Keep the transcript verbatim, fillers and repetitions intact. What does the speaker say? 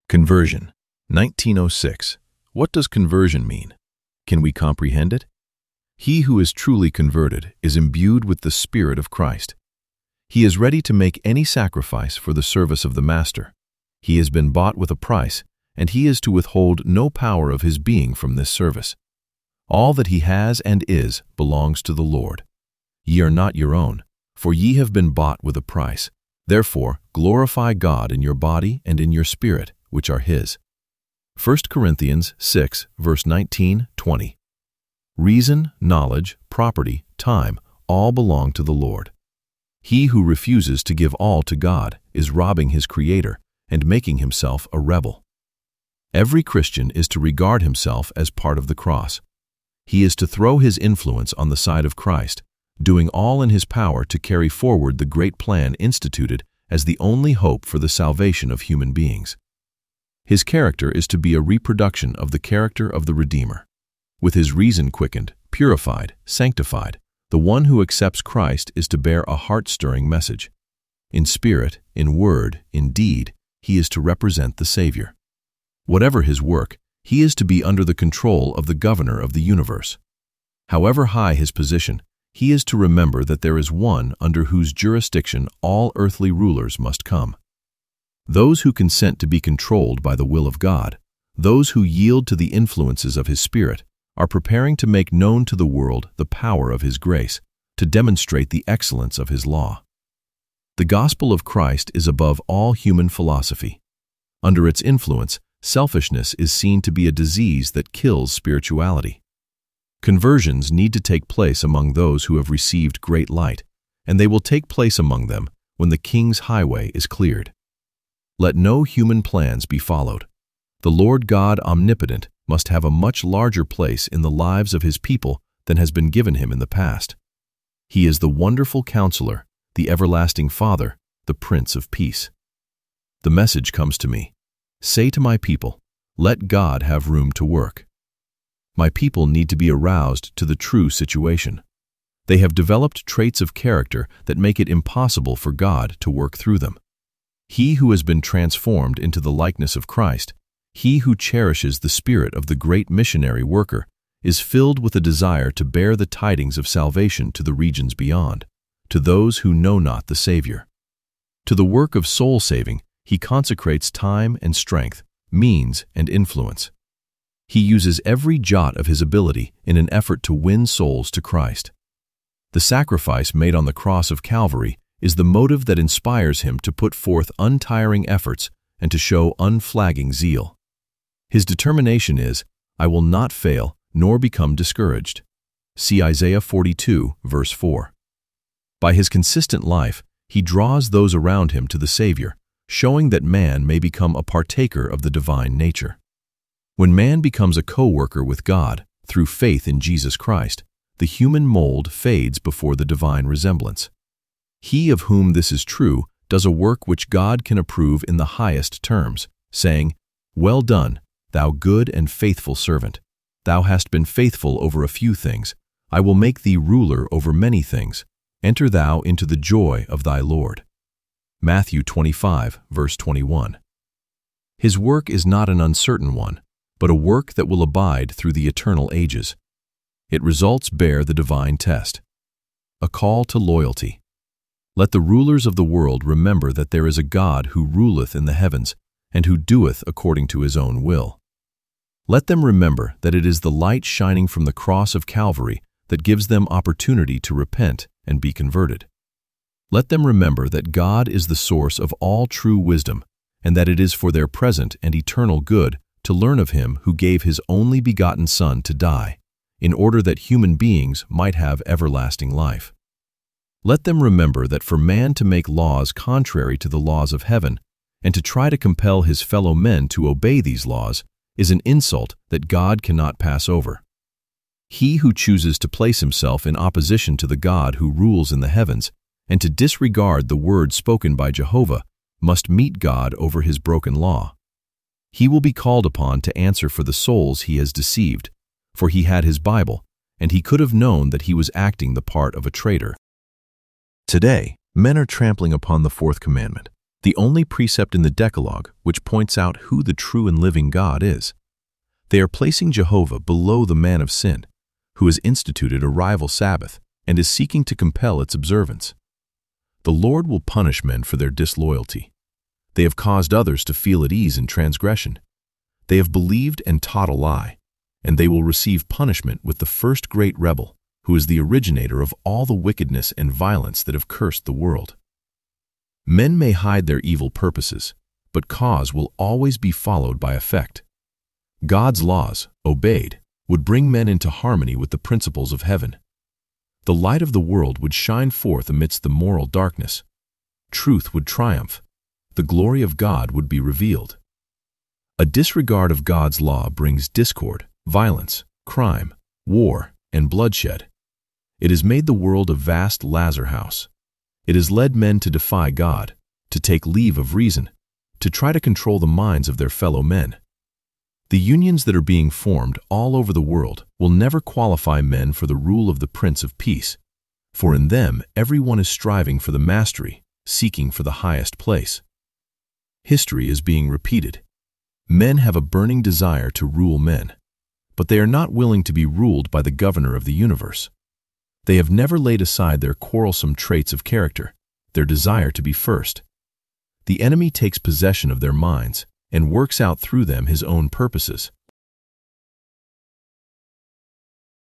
Conversion, nineteen oh six. What does conversion mean? Can we comprehend it? He who is truly converted is imbued with the Spirit of Christ. He is ready to make any sacrifice for the service of the Master. He has been bought with a price, and he is to withhold no power of his being from this service. All that he has and is belongs to the Lord. Ye are not your own, for ye have been bought with a price. Therefore, glorify God in your body and in your spirit, which are his. First Corinthians six, verse nineteen, twenty. Reason, knowledge, property, time, all belong to the Lord. He who refuses to give all to God is robbing his Creator and making himself a rebel. Every Christian is to regard himself as part of the cross. He is to throw his influence on the side of Christ, doing all in his power to carry forward the great plan instituted as the only hope for the salvation of human beings. His character is to be a reproduction of the character of the Redeemer. With his reason quickened, purified, sanctified, the one who accepts Christ is to bear a heart-stirring message. In spirit, in word, in deed, he is to represent the Savior. Whatever his work, he is to be under the control of the governor of the universe. However high his position, he is to remember that there is one under whose jurisdiction all earthly rulers must come. Those who consent to be controlled by the will of God, those who yield to the influences of his Spirit, are preparing to make known to the world the power of his grace, to demonstrate the excellence of his law. The gospel of Christ is above all human philosophy. Under its influence, selfishness is seen to be a disease that kills spirituality. Conversions need to take place among those who have received great light, and they will take place among them when the King's highway is cleared. Let no human plans be followed. The Lord God omnipotent must have a much larger place in the lives of his people than has been given him in the past. He is the wonderful Counselor, the everlasting Father, the Prince of Peace. The message comes to me. Say to my people, let God have room to work. My people need to be aroused to the true situation. They have developed traits of character that make it impossible for God to work through them. He who has been transformed into the likeness of Christ, he who cherishes the spirit of the great missionary worker, is filled with a desire to bear the tidings of salvation to the regions beyond, to those who know not the Savior. To the work of soul-saving, he consecrates time and strength, means and influence. He uses every jot of his ability in an effort to win souls to Christ. The sacrifice made on the cross of Calvary is the motive that inspires him to put forth untiring efforts and to show unflagging zeal. His determination is, I will not fail nor become discouraged. See Isaiah forty-two, verse four. By his consistent life, he draws those around him to the Savior, showing that man may become a partaker of the divine nature. When man becomes a co-worker with God through faith in Jesus Christ, the human mold fades before the divine resemblance. He of whom this is true does a work which God can approve in the highest terms, saying, Well done, thou good and faithful servant. Thou hast been faithful over a few things. I will make thee ruler over many things. Enter thou into the joy of thy Lord. Matthew twenty-five, verse twenty-one. His work is not an uncertain one, but a work that will abide through the eternal ages. Its results bear the divine test. A call to loyalty. Let the rulers of the world remember that there is a God who ruleth in the heavens, and who doeth according to his own will. Let them remember that it is the light shining from the cross of Calvary that gives them opportunity to repent and be converted. Let them remember that God is the source of all true wisdom, and that it is for their present and eternal good to learn of him who gave his only begotten Son to die, in order that human beings might have everlasting life. Let them remember that for man to make laws contrary to the laws of heaven, and to try to compel his fellow men to obey these laws, is an insult that God cannot pass over. He who chooses to place himself in opposition to the God who rules in the heavens, and to disregard the word spoken by Jehovah, must meet God over his broken law. He will be called upon to answer for the souls he has deceived, for he had his Bible, and he could have known that he was acting the part of a traitor. Today, men are trampling upon the fourth commandment, the only precept in the Decalogue which points out who the true and living God is. They are placing Jehovah below the man of sin, who has instituted a rival Sabbath and is seeking to compel its observance. The Lord will punish men for their disloyalty. They have caused others to feel at ease in transgression. They have believed and taught a lie, and they will receive punishment with the first great rebel, who is the originator of all the wickedness and violence that have cursed the world. Men may hide their evil purposes, but cause will always be followed by effect. God's laws, obeyed, would bring men into harmony with the principles of heaven. The light of the world would shine forth amidst the moral darkness. Truth would triumph. The glory of God would be revealed. A disregard of God's law brings discord, violence, crime, war, and bloodshed. It has made the world a vast lazar house. It has led men to defy God, to take leave of reason, to try to control the minds of their fellow men. The unions that are being formed all over the world will never qualify men for the rule of the Prince of Peace, for in them everyone is striving for the mastery, seeking for the highest place. History is being repeated. Men have a burning desire to rule men, but they are not willing to be ruled by the governor of the universe. They have never laid aside their quarrelsome traits of character, their desire to be first. The enemy takes possession of their minds and works out through them his own purposes.